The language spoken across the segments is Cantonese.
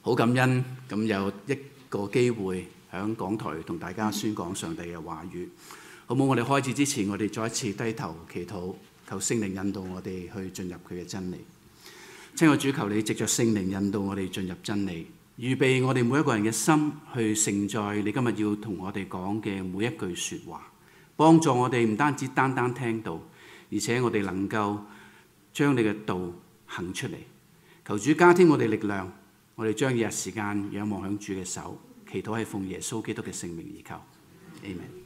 好感恩咁有一個機會喺講台同大家宣講上帝嘅話語。好冇？我哋開始之前，我哋再一次低頭祈禱，求聖靈引導我哋去進入佢嘅真理。親愛主，求你藉着聖靈引導我哋進入真理，預備我哋每一個人嘅心去承載你今日要同我哋講嘅每一句說話，幫助我哋唔單止單單聽到，而且我哋能夠將你嘅道行出嚟。求主加添我哋力量，我哋將日時間仰望響主嘅手，祈禱係奉耶穌基督嘅聖名而求。Amen。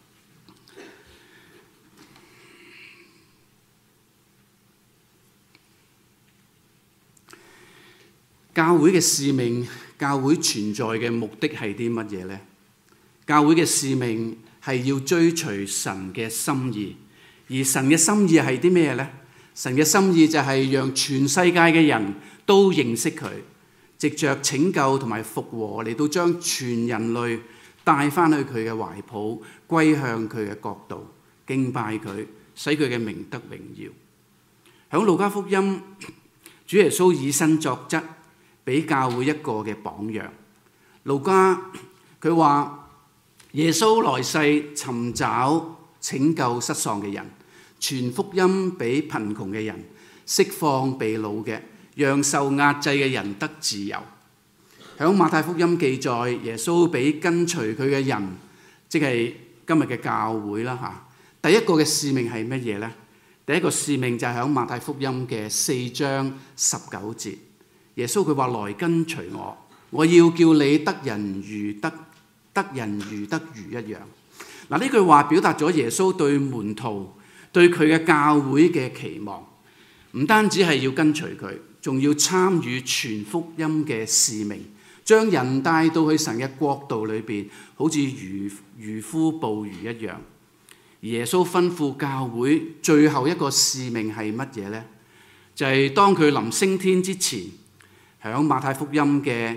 教會嘅使命，教會存在嘅目的係啲乜嘢呢？教會嘅使命係要追隨神嘅心意，而神嘅心意係啲咩呢？神嘅心意就係讓全世界嘅人都認識佢，藉着拯救同埋復和嚟到將全人類帶翻去佢嘅懷抱，歸向佢嘅國度，敬拜佢，使佢嘅名得榮耀。響路加福音，主耶穌以身作則，俾教會一個嘅榜樣。路加佢話耶穌來世尋找拯救失喪嘅人，傳福音俾貧窮嘅人，釋放被擄嘅，讓受壓制嘅人得自由。響馬太福音記載，耶穌俾跟隨佢嘅人，即係今日嘅教會啦嚇。第一個嘅使命係乜嘢呢？第一個使命就係響馬太福音嘅4章19節。耶穌佢話：來跟隨我，我要叫你得人如得人如得魚一樣。嗱，呢句話表達咗耶穌對門徒、對佢嘅教會嘅期望，唔單止係要跟隨佢，仲要參與傳福音嘅使命，將人帶到去神嘅國度裏邊，好似漁夫捕魚一樣。耶穌吩咐教會最後一個使命係乜嘢呢？就係當佢臨升天之前，喺馬太福音嘅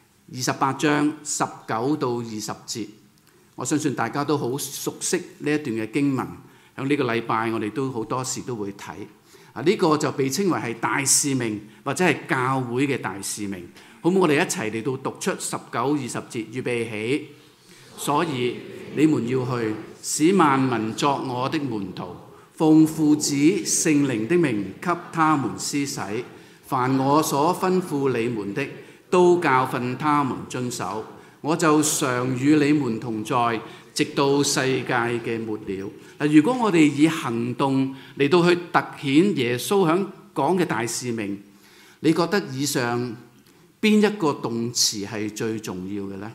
28章19到20節，我相信大家都好熟悉呢一段嘅經文。喺呢個禮拜，我哋都好多時都會睇。呢個就被稱為係大使命，或者係教會嘅大使命。好唔好？我哋一齊嚟到讀出19、20節，預備起。所以你們要去，使萬民作我的門徒，奉父子聖靈的名給他們施洗。凡我所吩咐你們的，都教訓他們遵守。我就常與你們同在，直到世界嘅末了。嗱，如果我哋以行動嚟到去突顯耶穌響講嘅大使命，你覺得以上邊一個動詞係最重要嘅呢？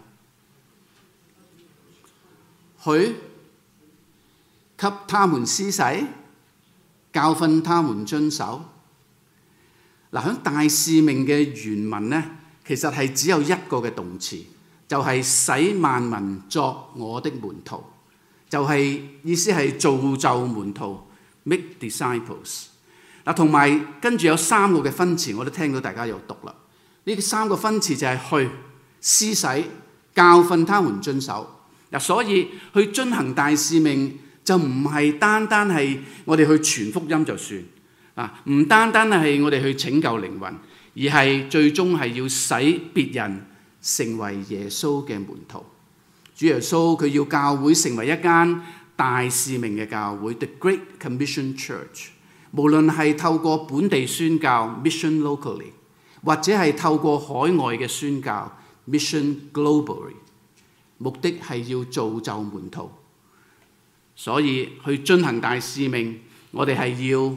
去，給他們施洗，教訓他們遵守。嗱，喺大使命嘅原文呢，其實係只有一個嘅動詞，就係使萬民作我的門徒，就係意思係造就門徒 ，make disciples。嗱，同埋跟住有3個嘅分詞，我都聽到大家有讀啦。呢3個分詞就係去、施洗、教訓他們遵守。嗱，所以去遵行大使命就唔係單單係我哋去傳福音就算。唔單單係我哋去拯救靈魂，而係最終係要使別人成為耶穌嘅門徒。主耶穌佢要教會成為一間大使命嘅教會 ，The Great Commission Church。無論係透過本地宣教 （Mission Locally），或者係透過海外嘅宣教 （Mission Globally），目的係要造就門徒。所以去遵行大使命，我哋係要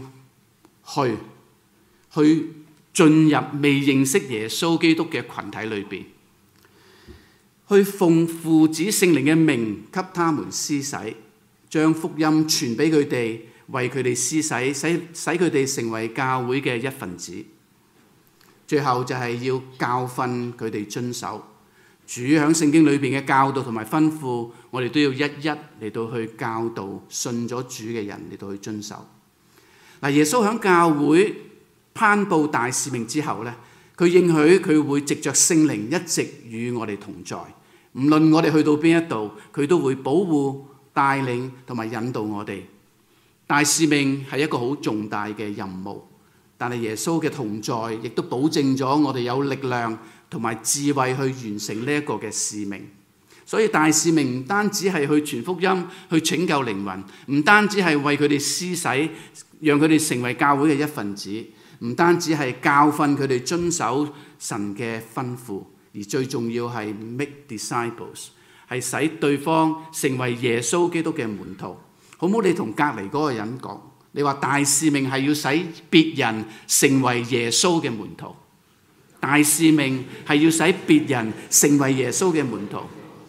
去進入未認識耶穌基督嘅群體裏邊，去奉父子聖靈嘅名給他們施洗，將福音傳俾佢哋，為佢哋施洗，使佢哋成為教會嘅一份子。最後就係要教訓佢哋遵守主喺聖經裏邊嘅教導同埋吩咐，我哋都要一一嚟到去教導信咗主嘅人嚟到去遵守。嗱，耶穌喺教會頒布大使命之後咧，佢應許佢會藉着聖靈一直與我哋同在，唔論我哋去到邊一度，佢都會保護、帶領同埋引導我哋。大使命係一個好重大嘅任務， 但係耶穌嘅同在亦都保證咗我哋有力量同埋智慧去完成呢一個嘅使命。所以大使命唔單止係去傳福音、去拯救靈魂，唔單止係為佢哋施洗，讓佢哋成為教會嘅一份子，唔單止係教訓佢哋遵守神嘅吩咐，而最重要係 make disciples， 係使對方成為耶穌基督嘅門徒。好唔好？你同隔離嗰個人講，你話大使命係要使別人成為耶穌嘅門徒。大使命係要使別人成為耶穌嘅門徒。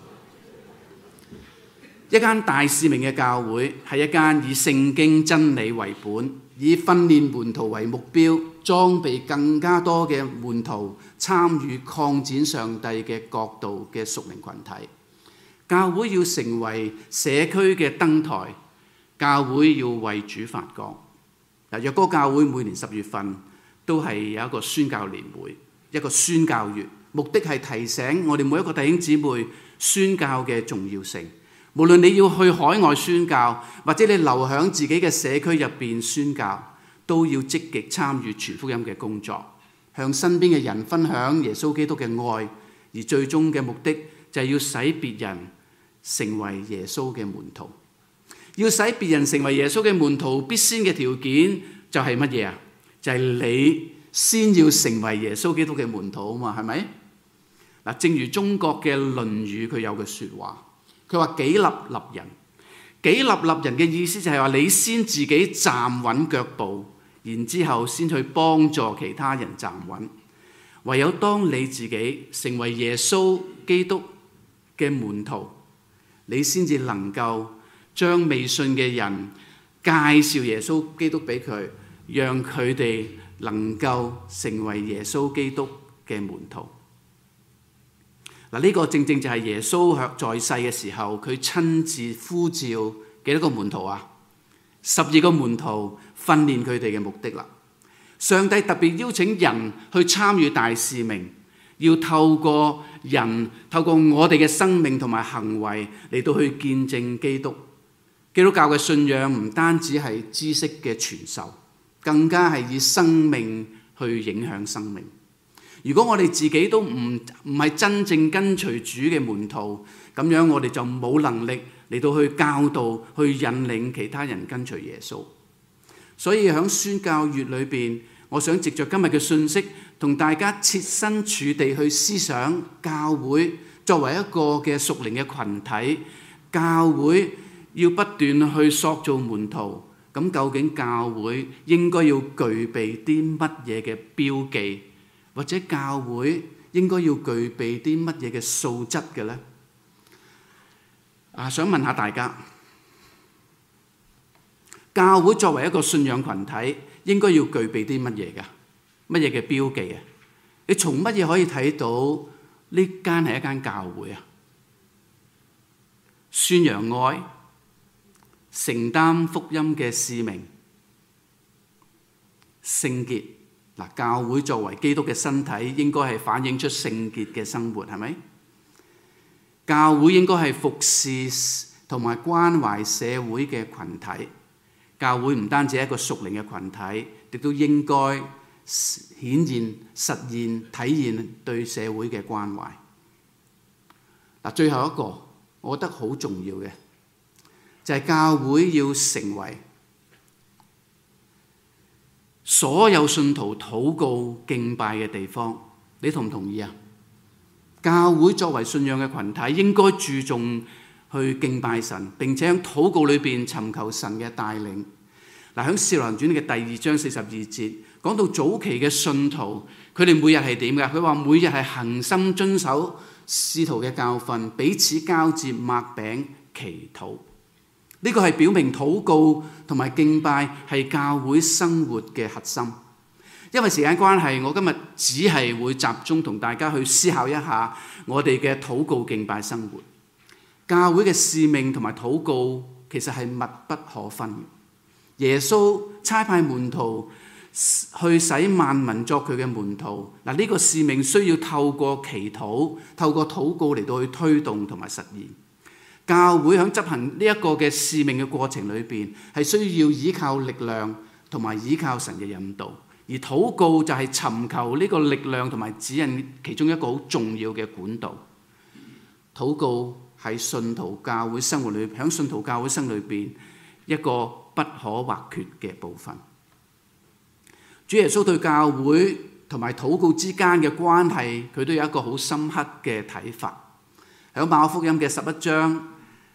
一間大使命嘅教會係一間以聖經真理為本，以訓練門徒為目標，裝備更加多嘅門徒參與擴展上帝嘅國度嘅屬靈群體。教會要成為社區嘅燈台，教會要為主發光。若果教會每年10月份都係有一個宣教年會，一個宣教月，目的係提醒我哋每一個弟兄姊妹宣教嘅重要性。無論你要去海外宣教，或者你留喺自己嘅社區入邊宣教，都要積極參與傳福音嘅工作，向身邊嘅人分享耶穌基督嘅愛，而最終嘅目的就係要使別人成為耶穌嘅門徒。要使別人成為耶穌嘅門徒，必先嘅條件就係乜嘢啊？就係你先要成為耶穌基督嘅門徒啊嘛，係咪？嗱，正如中國嘅《論語》佢有句説話。佢話：己立立人，己立立人嘅意思就係話你先自己站穩腳步，然之後先去幫助其他人站穩。唯有當你自己成為耶穌基督嘅門徒，你先至能夠將未信嘅人介紹耶穌基督俾佢，讓佢哋能夠成為耶穌基督嘅門徒。嗱，呢個正正就係耶穌在世嘅時候，佢親自呼召幾多個門徒啊？12個門徒訓練佢哋嘅目的啦。上帝特別邀請人去參與大使命，要透過人，透過我哋嘅生命同埋行為嚟到去見證基督。基督教嘅信仰唔單止係知識嘅傳授，更加係以生命去影響生命。如果我哋自己都唔係真正跟隨主嘅門徒，咁樣我哋就冇能力嚟到去教導、去引領其他人跟隨耶穌。所以喺宣教月裏邊，我想藉着今日嘅信息，同大家設身處地去思想教會作為一個嘅屬靈嘅群體，教會要不斷去塑造門徒。咁究竟教會應該要具備啲乜嘢嘅標記？或者教會應該要具備啲乜嘢嘅素質嘅呢？想問下大家，教會作為一個信仰群體，應該要具備啲乜嘢㗎？乜嘢嘅標記啊？你從乜嘢可以睇到呢間係一間教會啊？宣揚愛，承擔福音嘅使命，聖潔。嗱，教會作為基督嘅身體，應該係反映出聖潔嘅生活，係咪？教會應該係服侍同埋關懷社會嘅群體。教會唔單止係一個屬靈嘅群體，亦都應該顯現、實現、體現對社會嘅關懷。嗱，最後一個，我覺得好重要嘅，就係教會要成為所有信徒禱告敬拜嘅地方。你同唔同意啊？教會作為信仰嘅群體，應該注重去敬拜神，並且喺禱告裏邊尋求神嘅帶領。嗱，喺《使徒行傳》嘅第2章42節講到早期嘅信徒，佢哋每日係點㗎？佢話每日係恆心遵守使徒嘅教訓，彼此交接、擘餅、祈禱。呢個係表明禱告同埋敬拜係教會生活嘅核心。因為時間關係，我今日只係會集中同大家去思考一下我哋嘅禱告敬拜生活。教會嘅使命同埋禱告其實係密不可分。耶穌差派門徒去使萬民作佢嘅門徒。嗱，呢個使命需要透過祈禱、透過禱告嚟到去推動同埋實現。教會喺執行呢一個嘅使命嘅過程裏邊，係需要依靠力量同埋依靠神嘅引導， 而禱告就係尋求呢個力量同埋指引其中一個好重要嘅管道。禱告係信徒教會生活裏，喺信徒教會生活裏邊一個不可或缺嘅部分。主耶穌對教會同埋禱告之間嘅關係，佢都有一個好深刻嘅睇法。喺馬可福音嘅11章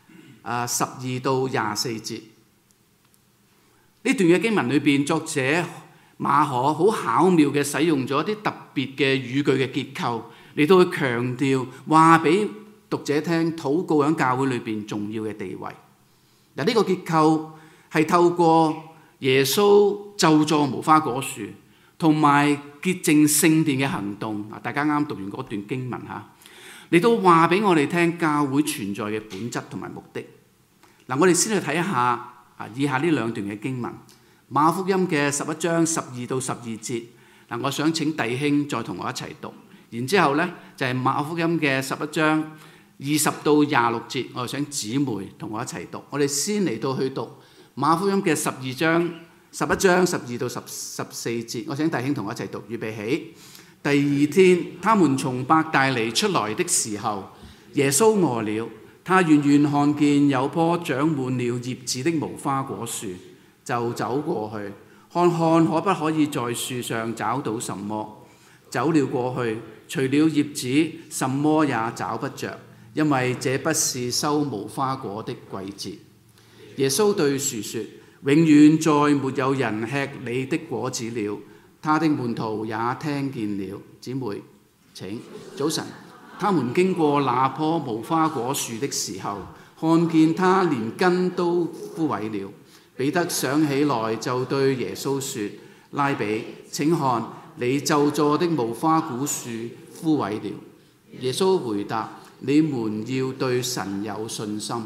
12到24節，呢段嘅經文裏邊，作者馬可好巧妙嘅使用咗一啲特別嘅語句嘅結構嚟到去強調，話俾讀者聽禱告喺教會裏邊重要嘅地位。嗱，呢個結構係透過耶穌咒詛無花果樹同埋潔淨聖殿嘅行動。大家啱讀完嗰段經文嚇，嚟到話俾我哋聽教會存在嘅本質同埋目的。嗱，我哋先去睇一下以下呢兩段嘅經文。馬可福音嘅11章12到12節，我想請弟兄再同我一齊讀。然之後呢，就係馬可福音嘅11章20到26節，我想姊妹同我一齊讀。我哋先嚟到去讀馬可福音嘅11章12到14節，我請弟兄同我一齊讀。預備起。第二天，他們從伯大尼出來的時候，耶穌餓了，他遠遠看見有棵長滿了葉子的無花果樹，就走過去，看看可不可以在樹上找到什麼。走了過去，除了葉子，什麼也找不着，因為這不是收無花果的季節。耶穌對樹說：永遠再沒有人吃你的果子了。他的門徒也聽見了。姊妹請。早晨，他們經過那棵無花果樹的時候，看見它連根都枯萎了。彼得想起來，就對耶穌說：拉比，請看，你咒詛的無花果樹枯萎了。耶穌回答：你們要對神有信心。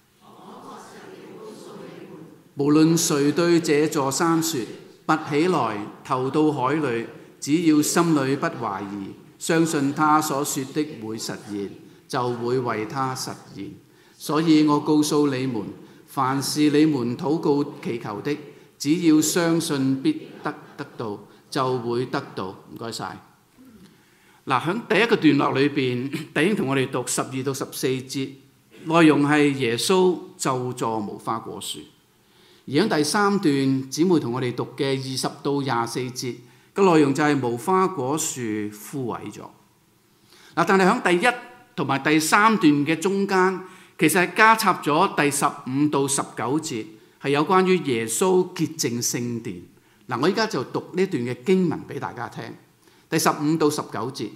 無論誰對這座山說：拔起來，投到海裏，只要心裏不懷疑，相信他所說的會實現，就會為他實現。所以我告訴你們，凡是你們禱告祈求的，只要相信必得到，就會得到。唔該晒。嗱，喺第一個段落裏邊，弟兄同我哋讀12到14節，內容係耶穌咒詛無花果樹。而喺第三段，姊妹同我哋讀嘅20到24節嘅內容就係無花果樹枯萎咗。嗱，但係喺第一同埋第三段嘅中間，其實係加插咗第15到19節，係有關於耶穌潔淨聖殿。嗱，我依家就讀呢段嘅經文俾大家聽。第15到19節，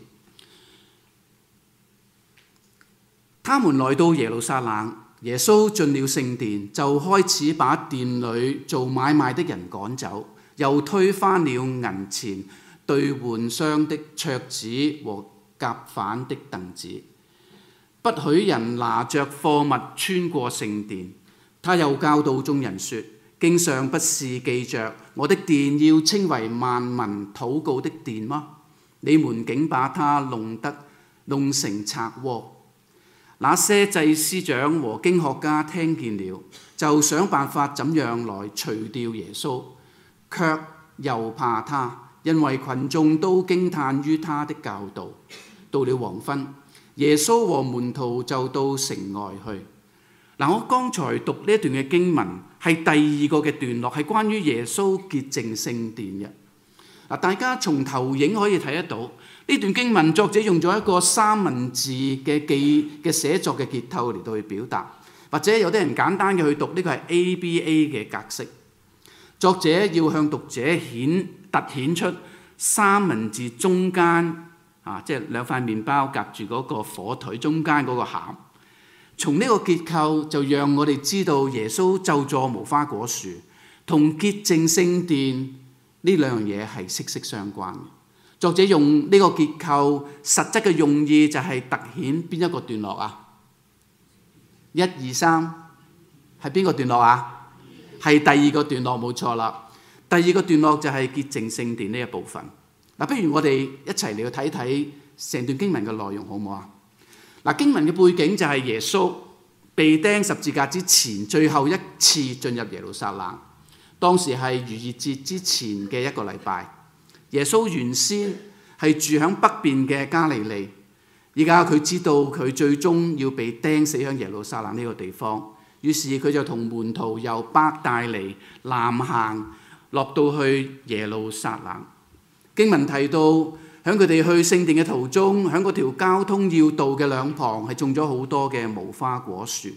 他們來到耶路撒冷。耶穌進了聖殿，就開始把殿裏做買賣的人趕走，又推翻了銀錢兌換商的桌子和夾販的凳子，不許人拿着貨物穿過聖殿。他又教導眾人說：經上不是記着我的殿要稱為萬民禱告的殿嗎？你們竟把它弄成賊窩。那些祭司長和經學家聽見了，就想辦法怎樣來除掉耶穌，卻又怕他，因為群眾都驚嘆於他的教導。到了黃昏，耶穌和門徒就到城外去。嗱，我剛才讀呢一段嘅經文係第二個嘅段落，係關於耶穌潔淨聖殿嘅。嗱，大家從投影可以睇得到。呢段經文作者用咗一個三文治嘅寫作嘅結構嚟到去表達，或者有啲人簡單嘅去讀呢個係 ABA 嘅格式。作者要向讀者突顯出三文治中間即係兩塊麵包夾住嗰個火腿中間嗰個餡。從呢個結構就讓我哋知道耶穌咒詛無花果樹同潔淨聖殿呢兩樣嘢係息息相關嘅。作者用呢個結構實質嘅用意就係突顯邊一個段落啊？1、2、3係邊個段落啊？係第二個段落，冇錯啦。第二個段落就係潔淨聖殿呢一部分。嗱，不如我哋一齊嚟去睇睇成段經文嘅內容好唔好啊？嗱，經文嘅背景就係耶穌被釘十字架之前最後一次進入耶路撒冷，當時係逾越節之前嘅一個禮拜。 耶穌原先係住響北邊嘅加利利，而家佢知道佢最終要被釘死喺耶路撒冷呢個地方，於是佢就同門徒由伯大尼南行落到去耶路撒冷。經文提到喺佢哋去聖殿嘅途中，喺嗰條交通要道嘅兩旁係種咗好多嘅無花果樹。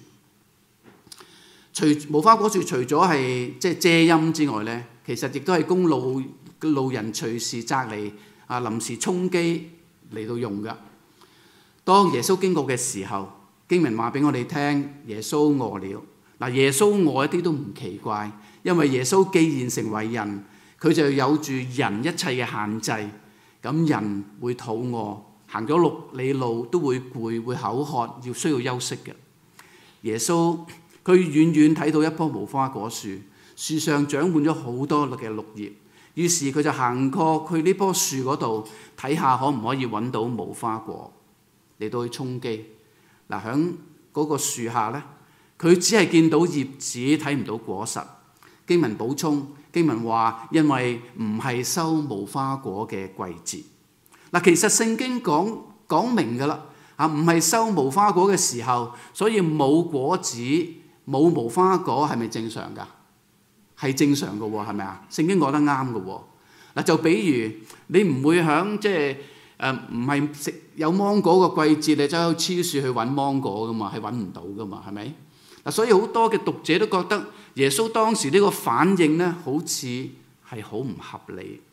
無花果樹除咗係遮陰之外咧，其實亦都係供路人隨時摘嚟臨時充飢嚟到用㗎。當耶穌經過嘅時候，經文話俾我哋聽，耶穌餓了。嗱，耶穌餓一啲都唔奇怪，因為耶穌既然成為人，佢就有住人一切嘅限制。咁人會肚餓，行咗6里路都會攰，會口渴，需要休息嘅。耶穌佢遠遠睇到一棵無花果樹，樹上長滿咗好多嘅綠葉，於是佢就行過去呢棵樹嗰度睇下可唔可以揾到無花果嚟到去充飢。嗱，喺嗰個樹下呢，佢只係見到葉子，睇唔到果實。經文補充，經文話因為唔係收無花果嘅季節。嗱，其實聖經講明㗎啦，唔係收無花果嘅時候，所以冇果子冇無花果係咪正常㗎？係正常嘅喎，係咪啊？聖經講得啱嘅喎。嗱，就比如你唔會響唔係食有芒果個季節，你走去超市去揾芒果㗎嘛，係揾唔到㗎嘛，係咪？嗱，所以好多嘅讀者都覺得耶穌當時呢個反應咧，好似係好唔合理。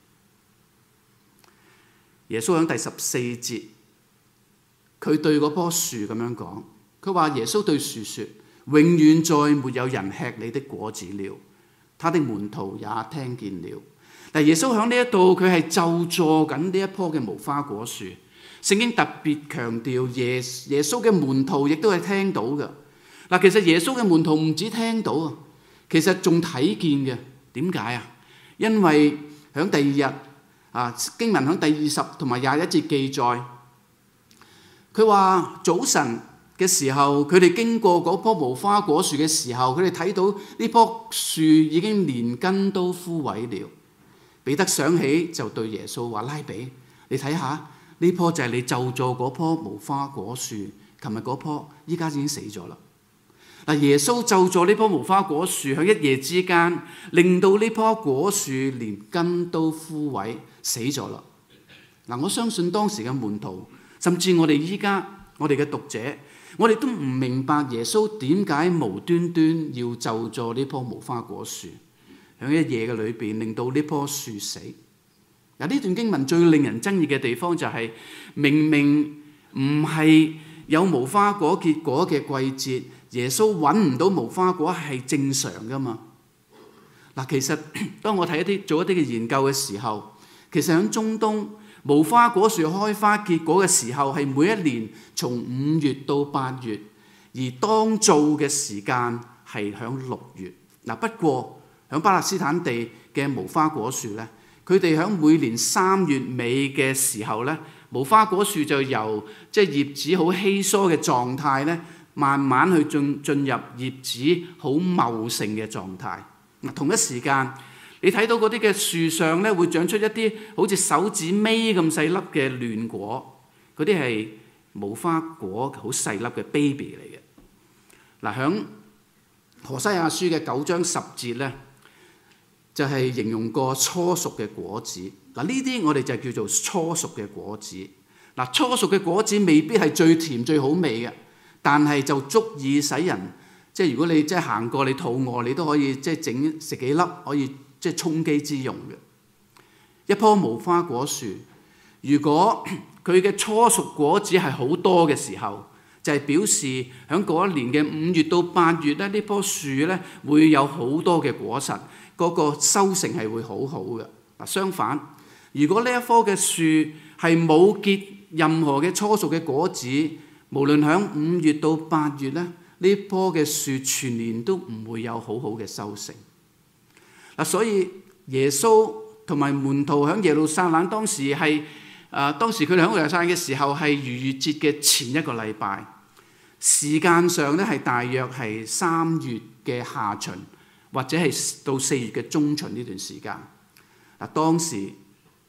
耶穌喺第14節，佢對嗰棵樹咁樣講，佢話耶穌對樹說：永遠再沒有人吃你的果子了。他的門徒也聽見了。嗱，耶穌喺呢一度，佢係咒詛緊呢一棵嘅無花果樹。聖經特別強調耶穌嘅門徒亦都係聽到嘅。嗱，其實耶穌嘅門徒唔止聽到啊，其實仲睇見嘅。點解啊？因為喺第二日經文喺第20同埋21節記載，佢話早晨嘅時候，佢哋經過嗰棵無花果樹嘅時候，佢哋睇到呢棵樹已經連根都枯萎了。彼得想起就對耶穌話：拉比，你睇下呢棵就係你咒詛嗰棵無花果樹，琴日嗰棵依家已經死咗啦。嗱，耶穌咒詛呢棵無花果樹，喺一夜之間令到呢棵果樹連根都枯萎死咗啦。嗱，我相信當時嘅門徒，甚至我哋依家我哋嘅讀者，我哋都唔明白耶穌點解無端端要咒詛呢棵無花果樹，喺一夜嘅裏邊令到呢棵樹死。嗱，呢段經文最令人爭議嘅地方就係，明明唔係有無花果結果嘅季節，耶穌揾唔到無花果係正常噶嘛？嗱，其實當我做一啲嘅研究嘅時候，其實喺中東無花果樹開花結果嘅時候係每一年從5月到8月，而當造嘅時間係喺6月。嗱，不過喺巴勒斯坦地嘅無花果樹咧，佢哋喺每年3月尾嘅時候咧，無花果樹就由葉子好稀疏嘅狀態咧，慢慢去進入葉子好茂盛嘅狀態。嗱，同一時間你睇到嗰啲嘅樹上咧，會長出一啲好似手指尾咁細粒嘅嫩果，嗰啲係無花果好細粒嘅 baby 嚟嘅。嗱，響何西阿書嘅9章10節咧，就係形容過初熟嘅果子。嗱，呢啲我哋就叫做初熟嘅果子。嗱，初熟嘅果子未必係最甜最好味嘅，但係就足以使人如果你行過你肚餓，你都可以食幾粒，可以充飢之用嘅。一棵無花果樹，如果佢嘅初熟果子係好多嘅時候，就係表示喺嗰一年嘅5月到8月咧，呢棵樹咧會有好多嘅果實，嗰個收成係會好好嘅。嗱，相反，如果呢一棵嘅樹係冇結任何嘅初熟嘅果子，無論喺5月到8月咧，呢棵嘅樹全年都唔會有好好嘅收成。嗱，所以耶穌同埋門徒喺耶路撒冷當時佢哋喺耶路撒冷嘅時候係逾越節嘅前一個禮拜，時間上咧係大約係3月嘅下旬，或者係到4月嘅中旬呢段時間。嗱，當時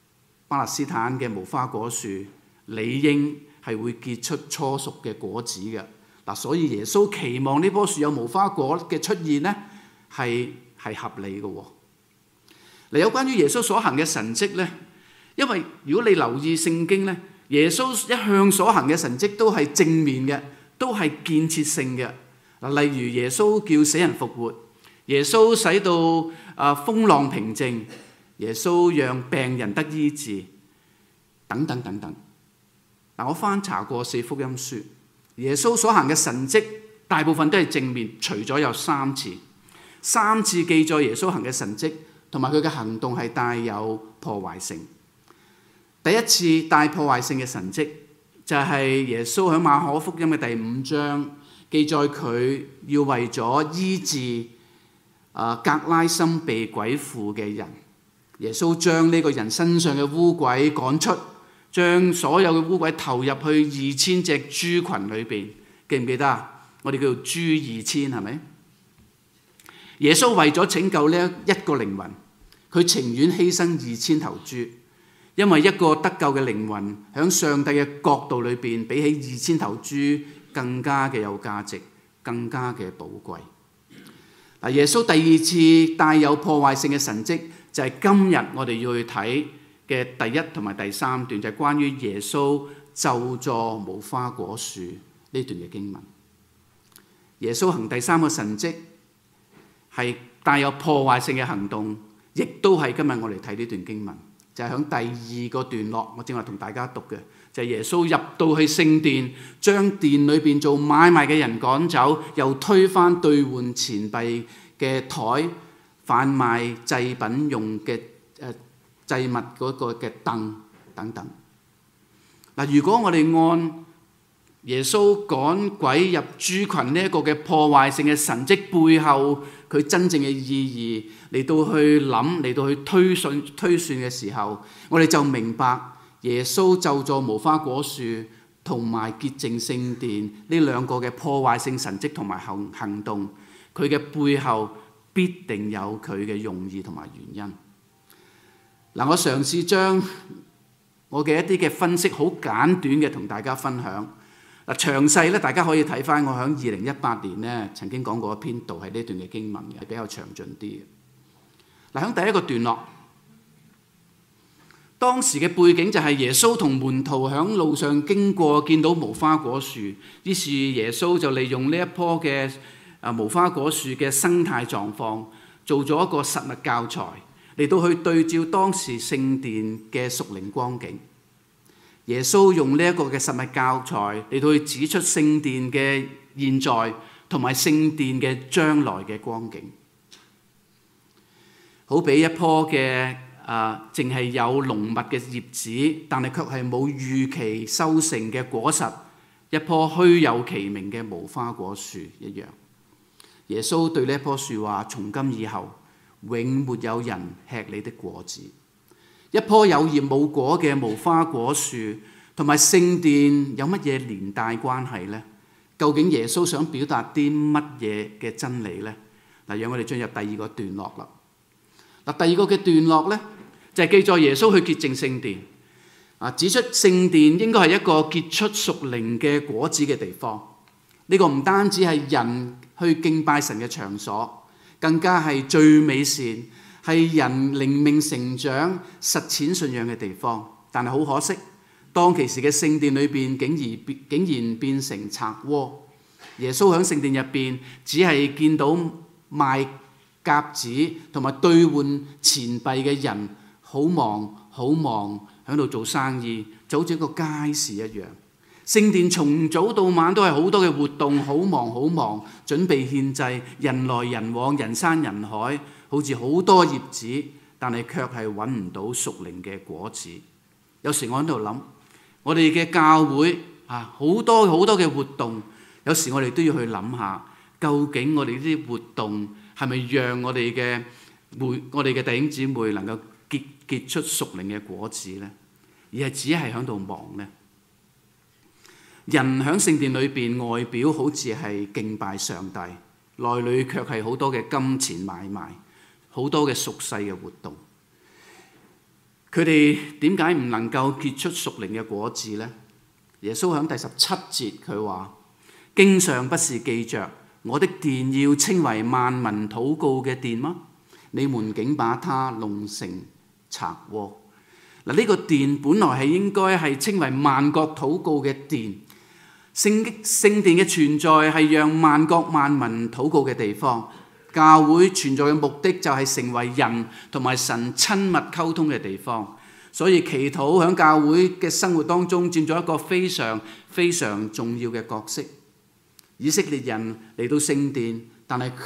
巴勒斯坦嘅無花果樹理應係會結出初熟嘅果子嘅。嗱，所以耶穌期望呢棵樹有無花果嘅出現呢，係合理嘅喎。嗱，有關於耶穌所行嘅神蹟呢，因為如果你留意聖經呢，耶穌一向所行嘅神蹟都係正面嘅，都係建設性嘅。嗱，例如耶穌叫死人復活，耶穌使到風浪平靜，耶穌讓病人得醫治，等等等等。嗱，我翻查過4福音書，耶穌所行嘅神蹟大部分都係正面，除咗有3次記載耶穌行嘅神蹟同埋佢嘅行動係帶有破壞性。第一次帶破壞性嘅神蹟就係耶穌喺馬可福音嘅第5章記載佢要為咗醫治格拉森被鬼附嘅人，耶穌將呢個人身上嘅污鬼趕出，將所有嘅污鬼投入去2000隻豬群裏邊，記唔記得啊？我哋叫做豬2000，係咪？耶穌為咗拯救呢一個靈魂，佢情願犧牲2000頭豬，因為一個得救嘅靈魂喺上帝嘅角度裏邊，比起2000頭豬更加嘅有價值，更加嘅寶貴。嗱，耶穌第2次帶有破壞性嘅神蹟，就係今日我哋要去睇嘅第1同埋第3段，就係關於耶穌咒詛無花果樹呢段嘅經文。耶穌行第3個神蹟係帶有破壞性嘅行動，亦都係今日我哋睇呢段經文，就係響第2個段落，我正話同大家讀嘅，就係耶穌入到去聖殿，將殿裏邊做買賣嘅人趕走，又推翻兌換錢幣嘅台，販賣祭品用嘅祭物嗰個嘅凳等等。嗱，如果我哋按耶穌趕鬼入豬群呢一個嘅破壞性嘅神蹟背後佢真正嘅意義嚟到去諗，嚟到去推算嘅時候，我哋就明白耶穌咒詛無花果樹同埋潔淨聖殿呢兩個嘅破壞性神蹟同埋行動，佢嘅背後必定有佢嘅用意同埋原因。嗱，我嘗試將我嘅一啲嘅分析好簡短嘅同大家分享。嗱，詳細咧大家可以睇翻我喺2018年咧曾經講過一篇道係呢段嘅經文嘅，係比較詳盡啲嘅。嗱，喺第1個段落，當時嘅背景就係耶穌同門徒喺路上經過，見到無花果樹，於是耶穌就利用呢一棵嘅無花果樹嘅生態狀況，做咗一個實物教材嚟到去對照當時聖殿嘅屬靈光景。耶穌用呢一個嘅實物教材嚟到去指出聖殿嘅現在同埋聖殿嘅將來嘅光景，好比一棵嘅淨係有濃密嘅葉子，但係卻係冇預期收成嘅果實，一棵虛有其名嘅無花果樹一樣。耶穌對呢一棵樹話：從今以後，永沒有人吃你的果子。一棵有葉冇果嘅無花果樹同埋聖殿有乜嘢連帶關係呢？究竟耶穌想表達啲乜嘢嘅真理呢？嗱，讓我哋進入第2個段落啦。嗱，第2個嘅段落呢，就係記載耶穌去潔淨聖殿，指出聖殿應該係一個結出屬靈嘅果子嘅地方。呢個唔單止係人去敬拜神嘅場所，更加係最美善，係人靈命成長、實踐信仰嘅地方。但係好可惜，當其時嘅聖殿裏邊竟然變成賊窩。耶穌喺聖殿入邊只係見到賣鴿子同埋兌換錢幣嘅人，好忙喺度做生意，就好似一個街市一樣。聖殿從早到晚都係好多嘅活動，好忙，準備獻祭，人來人往，人山人海，好似好多葉子，但係卻係揾唔到屬靈嘅果子。有時我喺度諗，我哋嘅教會好多嘅活動，有時我哋都要去諗下，究竟我哋呢啲活動係咪讓我哋嘅弟兄姊妹能夠結出屬靈嘅果子呢？而係只係喺度忙呢？人喺聖殿裏邊外表好似係敬拜上帝，內裏卻係好多嘅金錢買賣，好多嘅俗世嘅活動。 佢哋點解唔能夠結出屬靈嘅果子呢？耶穌喺第17節佢話：經上不是記着我的殿要稱為萬民禱告嘅殿嗎？你們竟把它弄成賊窩。嗱，呢個殿本來係應該係稱為萬國禱告嘅殿。聖殿嘅存在係讓萬國萬民禱告嘅地方。教會存在嘅目的就係成為人同埋神親密溝通嘅地方。所以祈禱喺教會嘅生活當中佔咗一個非常非常重要嘅角色。以色列人嚟到聖殿，但係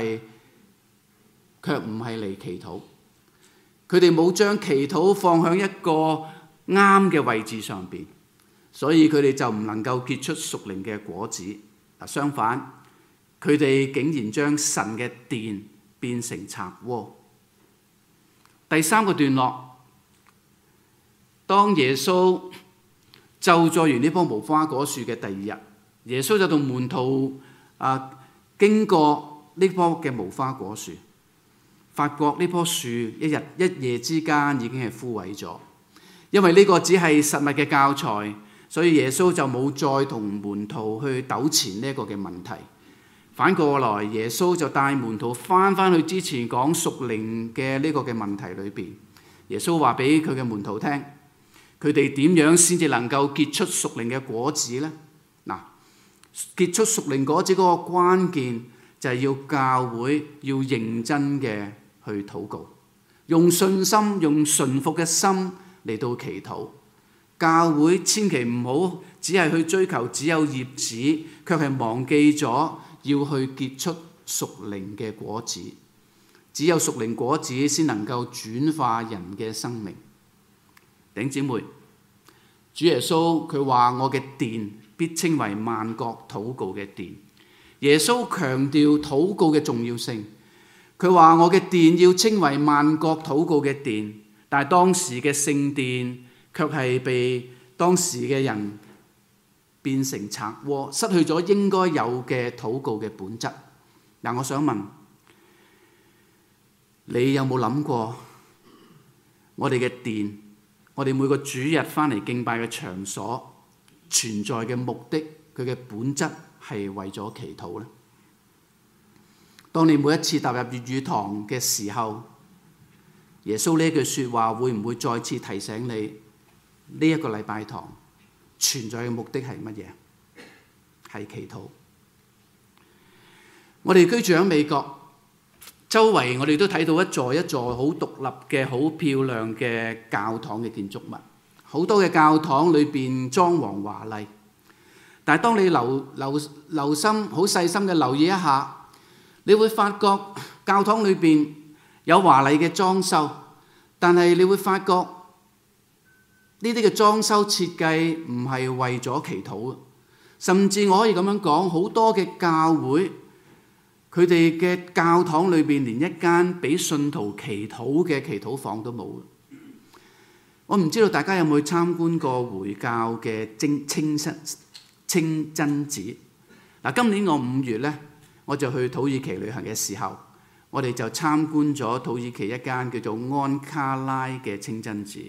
卻唔係嚟祈禱。佢哋冇將祈禱放喺一個啱嘅位置上邊，所以佢哋就唔能夠結出屬靈嘅果子。相反，佢哋竟然將神嘅殿變成賊窩。第3個段落，當耶穌咒詛完呢棵無花果樹嘅第2日，耶穌就同門徒經過呢棵嘅無花果樹，發覺呢棵樹一夜之間已經係枯萎咗。因為呢個只係實物嘅教材，所以耶穌就冇再同門徒去糾纏呢一個嘅問題。反過來，耶穌就帶門徒翻去之前講屬靈嘅呢個嘅問題裏邊。耶穌話俾佢嘅門徒聽，佢哋點樣先至能夠結出屬靈嘅果子呢？嗱，結出屬靈果子嗰個關鍵就係要教會要認真嘅去禱告，用信心、用順服嘅心嚟到祈禱。教會千祈唔好只係去追求只有葉子，卻係忘記咗要去結出屬靈嘅果子。只有屬靈果子先能夠轉化人嘅生命。弟兄姊妹，主耶穌佢話：我嘅殿必稱為萬國禱告嘅殿。耶穌強調禱告嘅重要性。佢話：我嘅殿要稱為萬國禱告嘅殿。但係當時嘅聖殿卻係被當時嘅人變成賊窩，失去咗應該有嘅禱告嘅本質。嗱，我想問你有冇諗過，我哋嘅殿，我哋每個主日翻嚟敬拜嘅場所存在嘅目的，佢嘅本質係為咗祈禱呢？當你每一次踏入粵語堂嘅時候，耶穌呢一句說話會唔會再次提醒你呢一個禮拜堂存在嘅目的係乜嘢？係祈禱。我哋居住喺美國，周圍我哋都睇到一座一座好獨立嘅好漂亮嘅教堂嘅建築物，好多嘅教堂裏邊裝潢華麗。但係當你留心好細心嘅留意一下，你會發覺教堂裏邊有華麗嘅裝修，但係你會發覺呢啲嘅裝修設計唔係為咗祈禱，甚至我可以咁樣講，好多嘅教會佢哋嘅教堂裏邊連一間俾信徒祈禱嘅祈禱房都冇。我唔知道大家有冇去參觀過回教嘅清真寺。嗱，今年我5月呢，我就去土耳其旅行嘅時候，我哋就參觀咗土耳其一間叫做安卡拉嘅清真寺。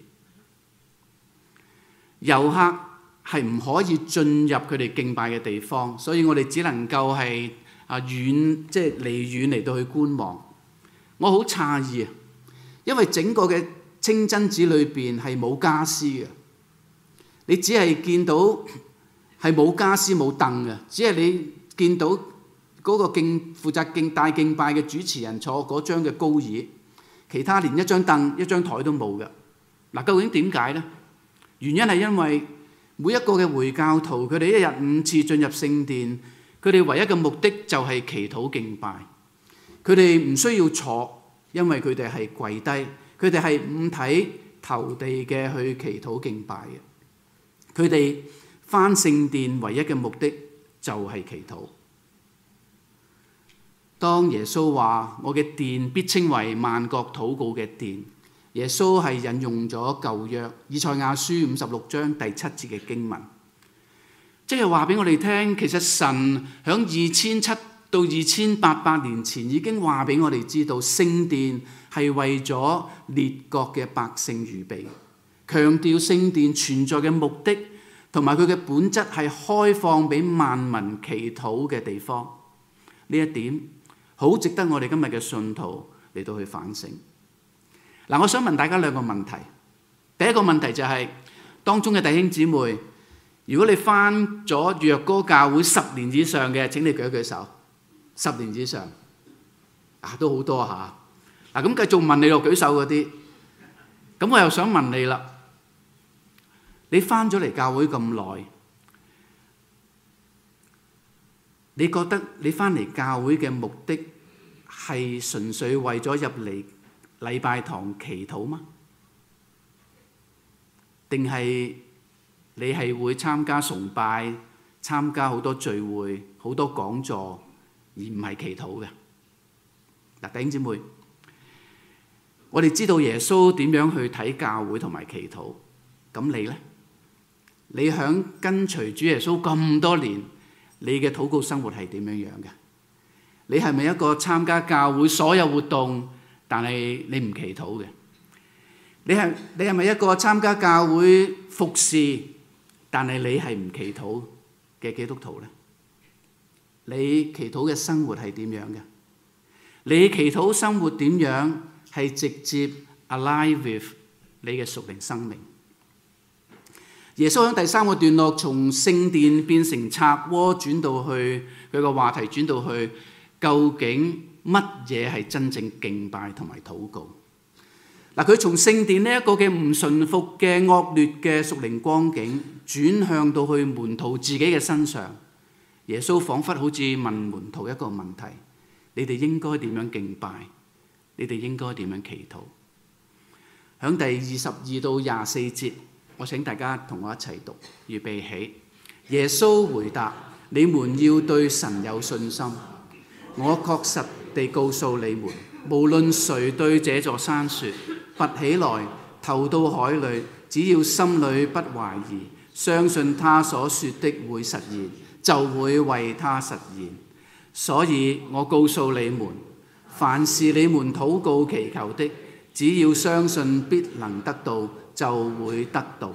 遊客係唔可以進入佢哋敬拜嘅地方，所以我哋只能夠係離遠嚟到去觀望。我好詫異啊，因為整個嘅清真寺裏邊係冇家私嘅，你只係見到係冇家私冇凳嘅，只係你見到嗰個負責帶敬拜嘅主持人坐嗰張嘅高椅，其他連一張凳一張台都冇嘅。嗱，究竟點解呢？原因係因為每一個嘅回教徒，佢哋一日5次進入聖殿，佢哋唯一嘅目的就係祈禱敬拜。佢哋唔需要坐，因為佢哋係跪低，佢哋係五體投地嘅去祈禱敬拜嘅。佢哋返聖殿唯一嘅目的就係祈禱。當耶穌話：我嘅殿必稱為萬國禱告嘅殿，耶穌係引用咗舊約以賽亞書56章第7節嘅經文，即係話俾我哋聽，其實神響到2800年前已經話俾我哋知道，聖殿係為咗列國嘅百姓預備，強調聖殿存在嘅目的同埋佢嘅本質係開放俾萬民祈禱嘅地方。呢一點好值得我哋今日嘅信徒嚟到去反省。嗱，我想問大家兩個問題。第一個問題就係，當中嘅弟兄姊妹，如果你返咗若歌教會10年以上嘅，請你舉一舉手。10年以上都好多嚇。嗱，咁繼續問你落舉手嗰啲，咁我又想問你啦，你返咗嚟教會咁耐，你覺得你返嚟教會嘅目的係純粹為咗入嚟禮拜堂祈禱嗎？定係你係會參加崇拜、參加好多聚會、好多講座，而唔係祈禱嘅？嗱，弟兄姊妹，我哋知道耶穌點樣去睇教會同埋祈禱，咁你呢？你響跟隨主耶穌咁多年，你嘅禱告生活係點樣樣嘅？你係咪一個參加教會所有活動，但係你唔祈禱嘅？你係咪一個參加教會服侍，但係你係唔祈禱嘅基督徒呢？你祈禱嘅生活係點樣嘅？你祈禱生活點樣係直接 alive with 你嘅屬靈生命？耶穌喺第3個段落，從聖殿變成賊窩，轉到去佢個話題轉到去，究竟乜嘢係真正敬拜同埋禱告？嗱，佢從聖殿呢一個嘅唔順服嘅惡劣嘅屬靈光景，轉向到去門徒自己嘅身上。耶穌彷彿好似問門徒一個問題：你哋應該點樣敬拜？你哋應該點樣祈禱？響第22到24節，我請大家同我一齊讀，預備起。耶穌回答：你們要對神有信心。我確實地告訴你們，無論誰對這座山說拔起來投到海裏，只要心裏不懷疑，相信他所說的會實現，就會為他實現。所以我告訴你們，凡是你們禱告祈求的，只要相信必能得到，就會得到。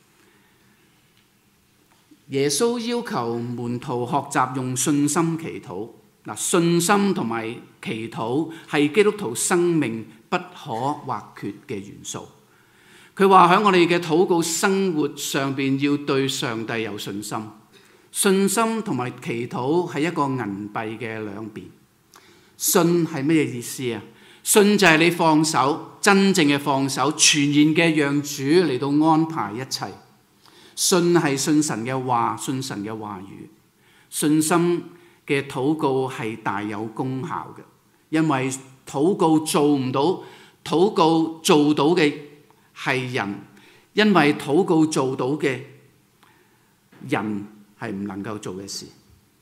耶穌要求門徒學習用信心祈禱。嗱，信心同埋祈禱係基督徒生命不可或缺嘅元素。佢話喺我哋嘅禱告生活上邊要對上帝有信心。信心同埋祈禱係一個銀幣嘅兩邊。信係咩意思啊？信就係你放手，真正嘅放手，全然嘅讓主嚟到安排一切。信係信神嘅話，信神嘅話語。信心嘅禱告係大有功效嘅，因為禱告做唔到，禱告做到嘅係人，因為禱告做到嘅人係唔能夠做嘅事。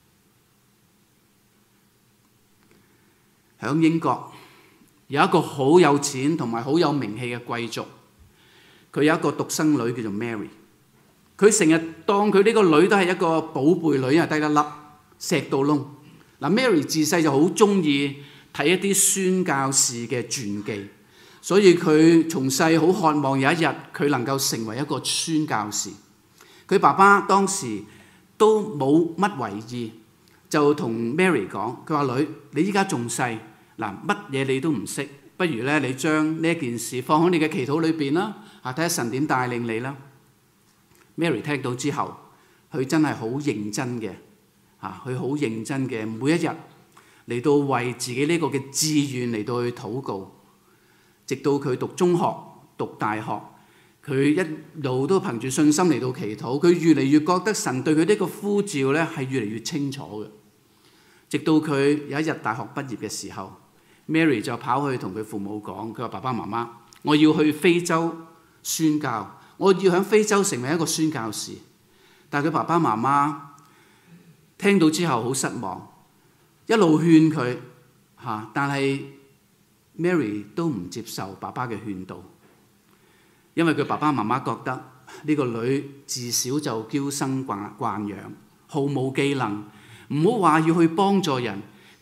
喺英國有一個好有錢同埋好有名氣嘅貴族，佢有一個獨生女叫做 Mary， 佢成日當佢呢個女都係一個寶貝女，因為低一粒錫到窿。嗱，Mary 自細就好中意睇一啲宣教士嘅傳記，所以佢從細好渴望有一日佢能夠成為一個宣教士。佢爸爸當時都冇乜為意，就同 Mary 講：佢話女，你依家仲細，嗱，乜嘢你都唔識，不如咧你將呢一件事放喺你嘅祈禱裏邊啦，睇下神點帶領你啦。Mary 聽到之後，佢真係好認真嘅。佢好認真嘅，每一日嚟到為自己呢個嘅志願嚟到去禱告，直到佢讀中學、讀大學，佢一路都憑住信心嚟到祈禱。佢越嚟越覺得神對佢呢個呼召咧係越嚟越清楚嘅。直到佢有一日大學畢業嘅時候， Mary 就跑去同佢父母講：佢話爸爸媽媽，我要去非洲宣教，我要喺非洲成為一個宣教士。但係佢爸爸媽媽聽到之後好失望，一路勸佢但係 Mary 都唔接受爸爸嘅勸導，因為佢爸爸媽媽覺得呢個女自小就嬌生慣養，毫無技能，唔好話要去幫助人，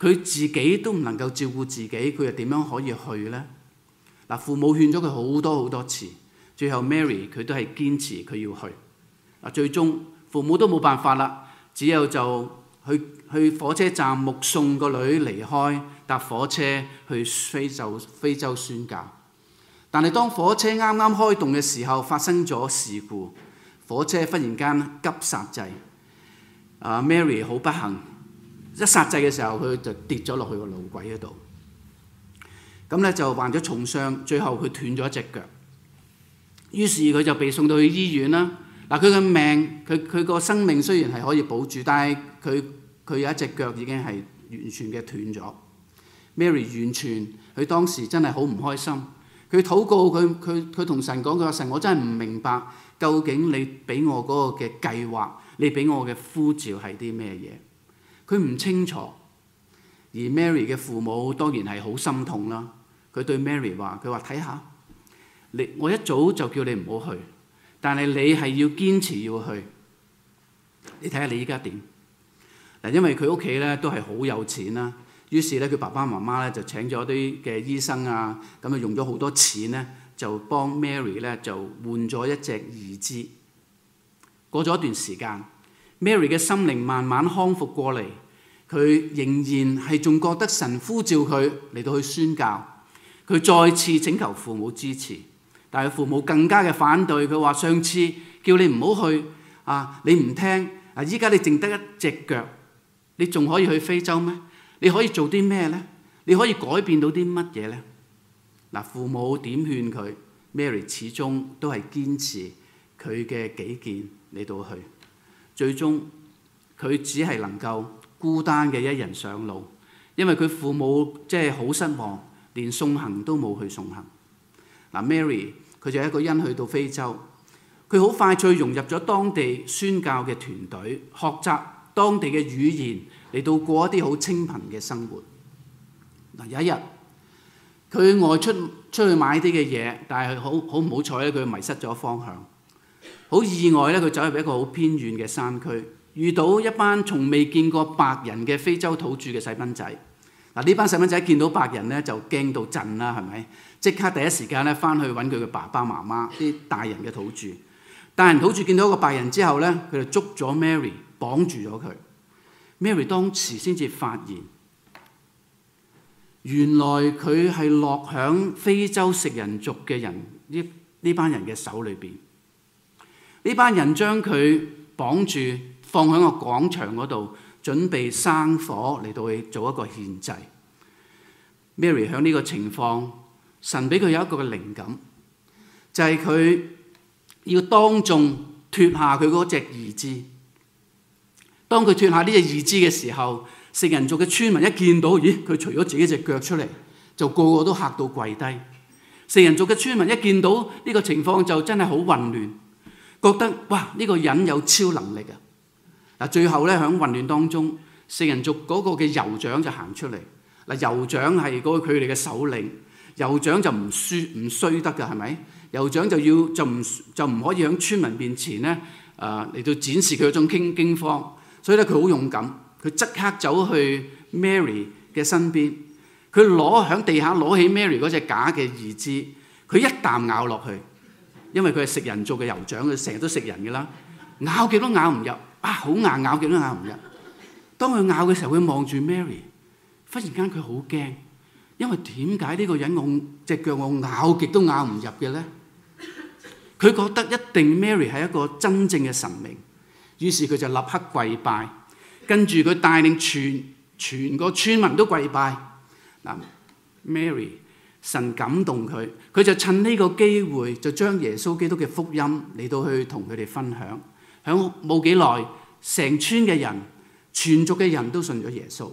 佢自己都唔能夠照顧自己，佢又點樣可以去呢？嗱，父母勸咗佢好多好多次，最後 Mary 佢都係堅持佢要去。嗱，最終父母都冇辦法啦，只有就去火車站目送個女離開，搭火車去非洲宣教。但係當火車啱啱開動嘅時候，發生咗事故，火車忽然間急剎掣。Mary 好不幸，一剎掣嘅時候，佢就跌咗落去個路軌嗰度。咁咧就患咗重傷，最後佢斷咗一隻腳。於是佢就被送到去醫院啦。嗱，佢嘅命，佢個生命雖然係可以保住，但係佢有一隻腳已經係完全嘅斷咗。Mary 完全，佢當時真係好唔開心。佢禱告，佢同神講：佢話神，我真係唔明白，究竟你俾我嗰個嘅計劃，你俾我嘅呼召係啲咩嘢？佢唔清楚。而 Mary 嘅父母當然係好心痛啦。佢對 Mary 話：佢話睇下，我一早就叫你唔好去，但係你係要堅持要去。你睇下你依家點？嗱，因為佢屋企咧都係好有錢啦。於是咧，佢爸爸媽媽咧就請咗啲嘅醫生啊，咁啊用咗好多錢咧，就幫 Mary 咧就換咗一隻義肢。過咗一段時間 ，Mary 嘅心靈慢慢康復過嚟，佢仍然係仲覺得神呼召佢嚟到去宣教。佢再次請求父母支持，但係父母更加嘅反對。佢話：上次叫你唔好去你唔聽啊！依家你淨得一隻腳，你仲可以去非洲咩？你可以做啲咩呢？你可以改變到啲乜嘢呢？嗱，父母點勸佢 ，Mary 始終都係堅持佢嘅己見嚟到去。最終佢只係能夠孤單嘅一人上路，因為佢父母即係好失望，連送行都冇去送行。嗱， Mary 佢就一個人去到非洲，佢好快脆融入咗當地宣教嘅團隊，學習當地嘅語言，嚟到過一啲好清貧嘅生活。嗱，有一日佢外出去買啲嘅嘢，但係好唔好彩咧，佢迷失咗方向。好意外咧，佢走入一個好偏遠嘅山區，遇到一班從未見過白人嘅非洲土著嘅細蚊仔。嗱，呢班細蚊仔見到白人咧就驚到震啦，係咪？即刻第一時間咧翻去揾佢嘅爸爸媽媽，啲大人嘅土著。大人土著見到一個白人之後咧，佢就捉咗 Mary， 綁住咗佢。Mary 當時先至發現，原來佢係落響非洲食人族嘅人呢班人嘅手裏邊。呢班人將佢綁住，放喺個廣場嗰度，準備生火嚟到去做一個獻祭。Mary 響呢個情況，神俾佢有一個嘅靈感，就係佢要當眾脫下佢嗰隻義肢。當佢脫下呢隻義肢嘅時候，食人族嘅村民一見到，咦，佢除咗自己隻腳出嚟，就個個都嚇到跪低。食人族嘅村民一見到呢個情況，就真係好混亂，覺得哇，呢個人有超能力啊！嗱，最後咧喺混亂當中，食人族嗰個嘅酋長就行出嚟。嗱，酋長係嗰個佢哋嘅首領，酋長就唔衰得㗎，係咪？酋長就唔可以喺村民面前咧嚟到展示佢嗰種驚慌。所以咧，佢好勇敢，佢即刻走去 Mary 嘅身邊，佢喺地下攞起 Mary 嗰隻假嘅義肢，佢一啖咬落去，因為佢係食人族嘅酋長，佢成日都食人嘅啦，咬極都咬唔入，好硬，咬極都咬唔入。當佢咬嘅時候，佢望住 Mary， 忽然間佢好驚，因為點解呢個人我隻腳我咬極都咬唔入嘅咧？佢覺得一定 Mary 係一個真正嘅神明。於是佢就立刻跪拜，跟住佢帶領全個村民都跪拜。嗱， Mary 神感動佢，佢就趁呢個機會就將耶穌基督嘅福音嚟到去同佢哋分享。響冇幾耐，成村嘅人、全族嘅人都信咗耶穌。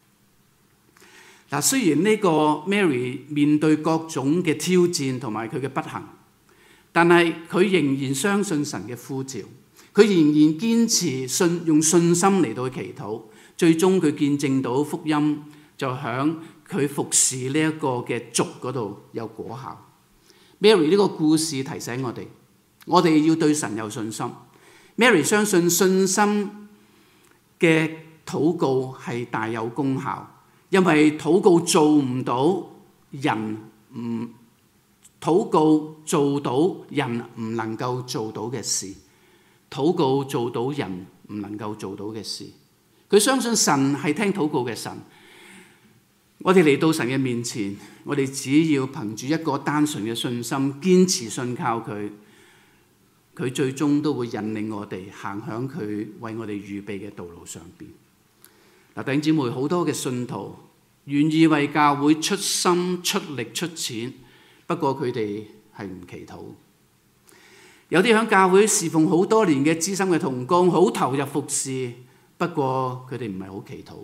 嗱，雖然呢個 Mary 面對各種嘅挑戰同埋佢嘅不幸，但係佢仍然相信神嘅呼召。佢仍然堅持用信心嚟到去祈禱，最終佢見證到福音就響佢服侍呢一個嘅族嗰度有果效。Mary 呢個故事提醒我哋要對神有信心。Mary 相信信心嘅禱告係大有功效， 因為禱告做唔到人唔禱告做到人唔能夠做到嘅事，禱告做到人唔能夠做到嘅事。佢相信神係聽禱告嘅神。我哋嚟到神嘅面前，我哋只要憑住一個單純嘅信心，堅持信靠佢，佢最終都會引領我哋行向佢為我哋預備嘅道路上邊。嗱，弟兄姊妹，好多嘅信徒願意為教會出心出力出錢，不過佢哋係唔祈禱。有啲響教會侍奉好多年嘅資深嘅同工，好投入服侍，不過佢哋唔係好祈禱。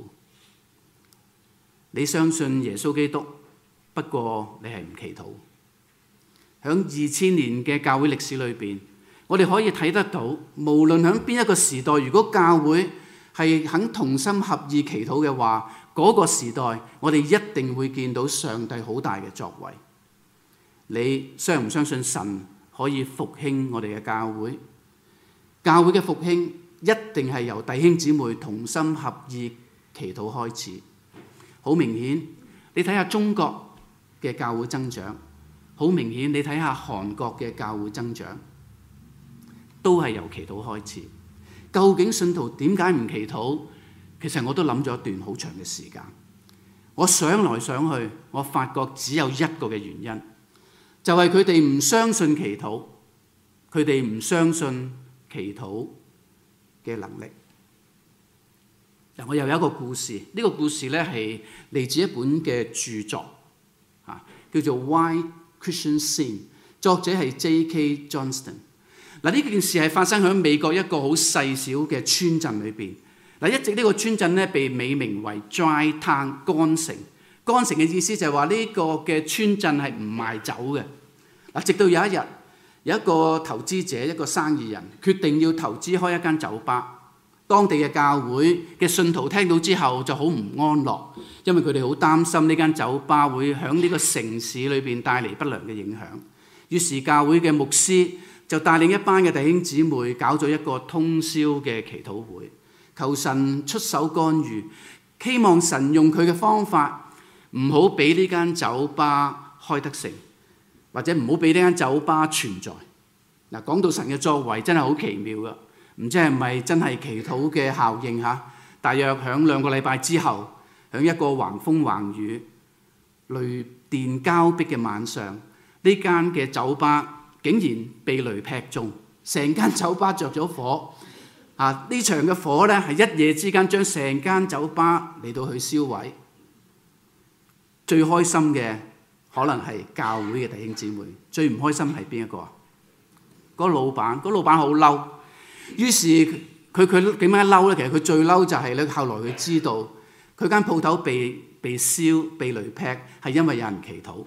你相信耶穌基督，不過你係唔祈禱。響2000年嘅教會歷史裏邊，我哋可以睇得到，無論響邊一個時代，如果教會係肯同心合意祈禱嘅話，嗰個時代我哋一定會見到上帝好大嘅作為。你相唔相信神可以復興我哋嘅教會？教會嘅復興一定係由弟兄姊妹同心合意祈禱開始。好明顯，你睇下中國嘅教會增長，好明顯你睇下韓國嘅教會增長，都係由祈禱開始。究竟信徒點解唔祈禱？其實我都諗咗一段好長嘅時間。我想來想去，我發覺只有一個嘅原因，就係佢哋唔相信祈禱，佢哋唔相信祈禱嘅能力。嗱，我又有一個故事，呢個故事咧係嚟自一本嘅著作，叫做《Why Christians Sin》，作者係 J.K. Johnston。嗱，呢件事係發生喺美國一個好細小嘅村鎮裏邊。嗱，一直呢個村鎮咧被美名為 Dry Town 乾城。乾城嘅意思就係話呢個嘅村鎮係唔賣酒嘅。嗱，直到有一日，有一個投資者，一個生意人決定要投資開一間酒吧。當地嘅教會嘅信徒聽到之後就好唔安樂，因為佢哋好擔心呢間酒吧會喺呢個城市裏邊帶嚟不良嘅影響。於是教會嘅牧師就帶領一班嘅弟兄姊妹搞咗一個通宵嘅祈禱會，求神出手干預，希望神用佢嘅方法唔好俾呢間酒吧開得成，或者唔好俾呢間酒吧存在。嗱，講到神嘅作為真係好奇妙㗎。唔知係咪真係祈禱嘅效應嚇？大約響2個禮拜之後，響一個橫風橫雨、雷電交迫嘅晚上，呢間嘅酒吧竟然被雷劈中，成間酒吧着咗火。呢場嘅火咧係一夜之間將成間酒吧嚟到去燒毀。最開心嘅可能係教會嘅弟兄姊妹，最唔開心係邊一個？嗰老闆好嬲。於是佢點解嬲咧？其實佢最嬲就係咧，後來佢知道佢間鋪頭被燒、被雷劈，係因為有人祈禱。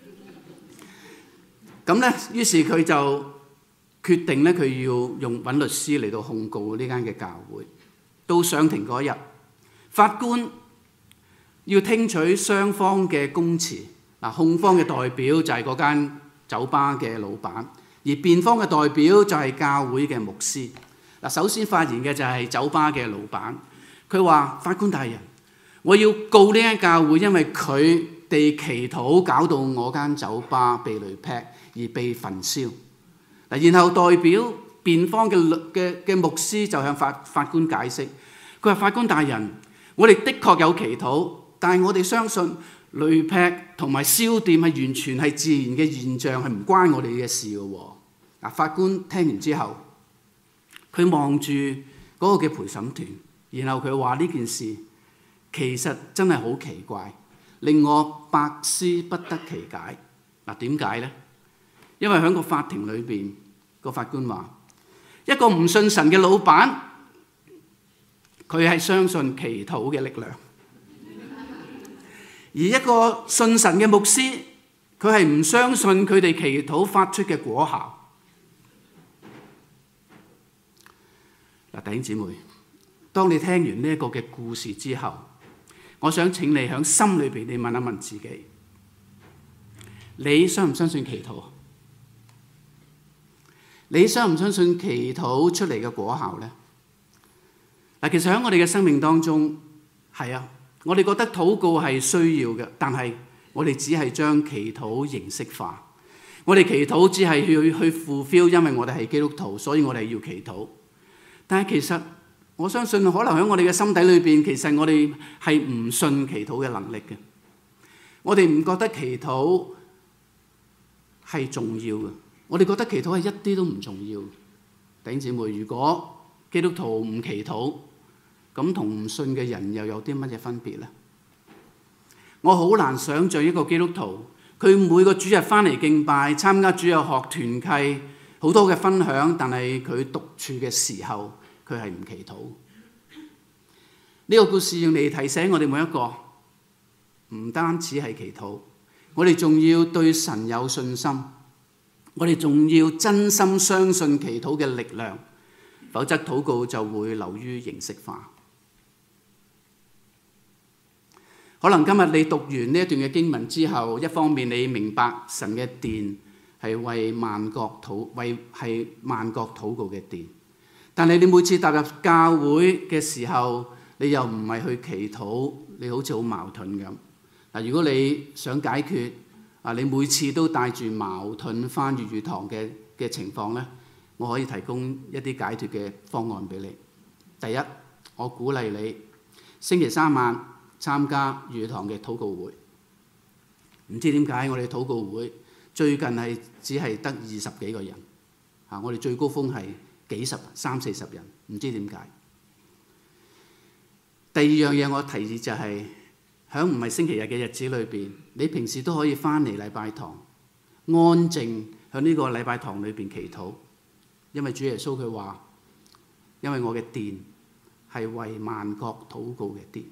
咁咧，於是佢就決定咧，佢要揾律師嚟到控告呢間嘅教會。到上庭嗰日，法官要聽取雙方嘅供詞。嗱，控方嘅代表就係嗰間酒吧嘅老闆。而辯方嘅代表就係教會嘅牧師。嗱，首先發言嘅就係酒吧嘅老闆，佢話：法官大人，我要告呢間教會，因為佢哋祈禱搞到我間酒吧被雷劈而被焚燒。嗱，然後代表辯方嘅牧師就向法官解釋，佢話：法官大人，我哋的確有祈禱，但係我哋相信雷劈同埋燒店係完全係自然嘅現象，係唔關我哋嘅事嘅喎。嗱，法官聽完之後，佢望住嗰個嘅陪審團，然後佢話：呢件事其實真係好奇怪，令我百思不得其解。嗱，點解呢？因為喺個法庭裏邊，個法官話：一個唔信神嘅老闆，佢係相信祈禱嘅力量；而一個信神嘅牧師，佢係唔相信佢哋祈禱發出嘅果效。嗱，弟兄姊妹，當你聽完呢一個嘅故事之後，我想請你喺心裏邊，你問一問自己，你相唔相信祈禱？你相唔相信祈禱出嚟嘅果效呢？嗱，其實喺我哋嘅生命當中，係啊， 我哋覺得禱告係需要嘅，但係我哋只係將祈禱形式化。我哋祈禱只係去 fulfill， 因為我哋係基督徒，所以我哋要祈禱。但係其實我相信可能喺我哋嘅心底裏邊，其實我哋係唔信祈禱嘅能力嘅。我哋唔覺得祈禱係重要嘅，我哋覺得祈禱係一啲都唔重要。弟兄姊妹，如果基督徒唔祈禱，咁同唔信嘅人又有啲乜嘢分別呢？我好難想像一個基督徒，佢每個主日翻嚟敬拜，參加主日學團契，好多嘅分享，但係佢獨處嘅時候，佢係唔祈禱。呢個故事用嚟提醒我哋每一個，唔單止係祈禱，我哋仲要對神有信心，我哋仲要真心相信祈禱嘅力量，否則禱告就會流於形式化。可能今日你讀完呢一段嘅經文之後，一方面你明白神嘅殿係為萬國禱告嘅殿，但係你每次踏入教會嘅時候，你又唔係去祈禱，你好似好矛盾咁。嗱，如果你想解決你每次都帶住矛盾返粵語堂嘅情況呢，我可以提供一啲解決嘅方案俾你。第一，我鼓勵你星期三晚參加粵語堂嘅禱告會。唔知點解我哋禱告會最近只係得20幾個人，我哋最高峰係30-40人，唔知點解。第二樣嘢我提議就係喺唔係星期日嘅日子裏邊，你平時都可以翻嚟禮拜堂，安靜喺呢個禮拜堂裏邊祈禱，因為主耶穌佢話：因為我嘅殿係為萬國禱告嘅殿。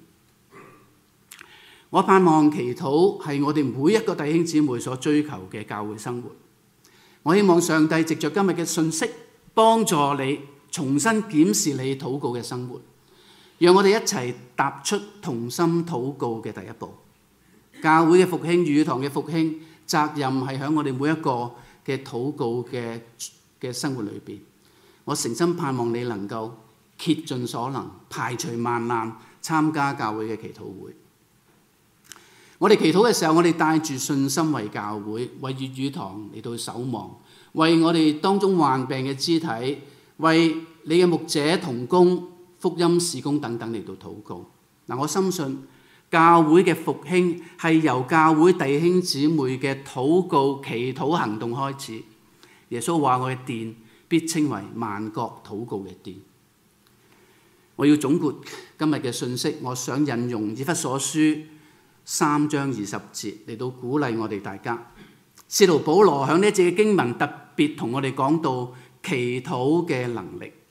我盼望祈禱係我哋每一個弟兄姊妹所追求嘅教會生活。我希望上帝藉着今日嘅信息，幫助你重新檢視你禱告嘅生活，讓我哋一齊踏出同心禱告嘅第一步。教會嘅復興、粵語堂嘅復興，責任係喺我哋每一個嘅禱告嘅生活裏邊。我誠心盼望你能夠竭盡所能，排除萬難，參加教會嘅祈禱會。我哋祈禱嘅時候，我哋帶住信心為教會、為粵語堂嚟到守望，為我哋當中患病嘅肢體，為你嘅牧者同工、福音事工等等嚟到禱告。我深信教會嘅復興係由教會弟兄姊妹嘅禱告、祈禱行動開始。耶穌話：我嘅殿必稱為萬國禱告嘅殿。我要總括今日嘅信息，我想引用以弗所書3章20節嚟到鼓勵我哋大家。使徒保羅喺呢一節嘅經文特別同我哋講到祈禱嘅能力。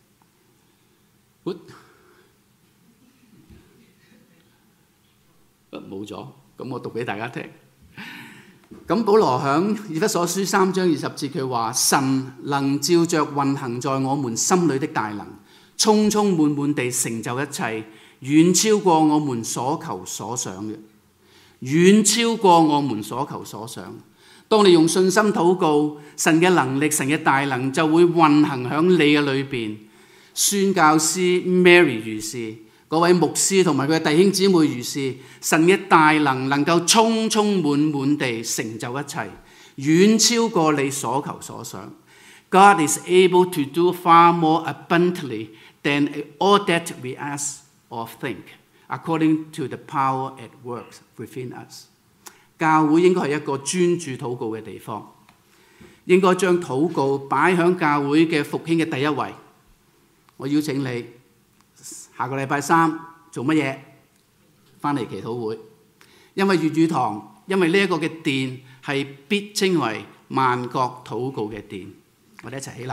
冇咗，咁我讀俾大家聽。咁保羅喺以弗所書3章20節佢話：神能照着運行在我們心裏的大能，充充滿滿地成就一切，遠超過我們所求所想嘅。遠超過我們所求所想。當你用信心禱告，神嘅能力、神嘅大能就會運行喺你嘅裏邊。宣教師 Mary 如是，嗰位牧師同埋佢嘅弟兄姊妹如是，神嘅大能能夠充充滿滿地成就一切，遠超過你所求所想。God is able to do far more abundantly than all that we ask or think，according to the power at work within us。 教會應該係一個專注禱告嘅地方，應該將禱告擺喺教會嘅復興嘅第一位。我邀請你下個禮拜3做乜嘢？翻嚟祈禱會，因為粵語堂，因為呢一個嘅殿係必稱為萬國禱告嘅殿。我哋一齊起立，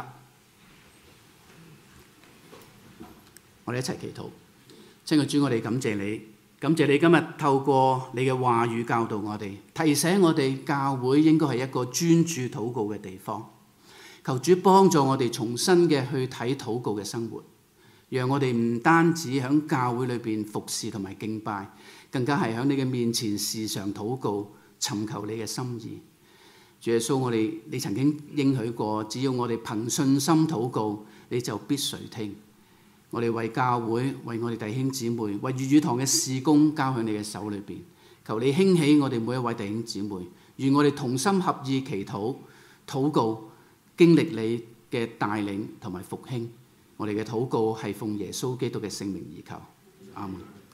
我哋一齊祈禱。親愛的主，我哋感謝你，感謝你今日透過你嘅話語教導我哋，提醒我哋教會應該係一個專注禱告嘅地方。求主幫助我哋重新嘅去睇禱告嘅生活，讓我哋唔單止喺教會裏邊服侍同埋敬拜，更加係喺你嘅面前時常禱告，尋求你嘅心意。主耶穌，你曾經應許過，只要我哋憑信心禱告，你就必垂聽。 我哋為教會、為我哋弟兄姊妹、為粵語堂嘅事工交喺你嘅手裏邊。求你興起我哋每一位弟兄姊妹，願我哋同心合意祈禱、禱告，經歷你嘅帶領同埋復興。我哋嘅禱告係奉耶穌基督嘅聖名而求，阿門。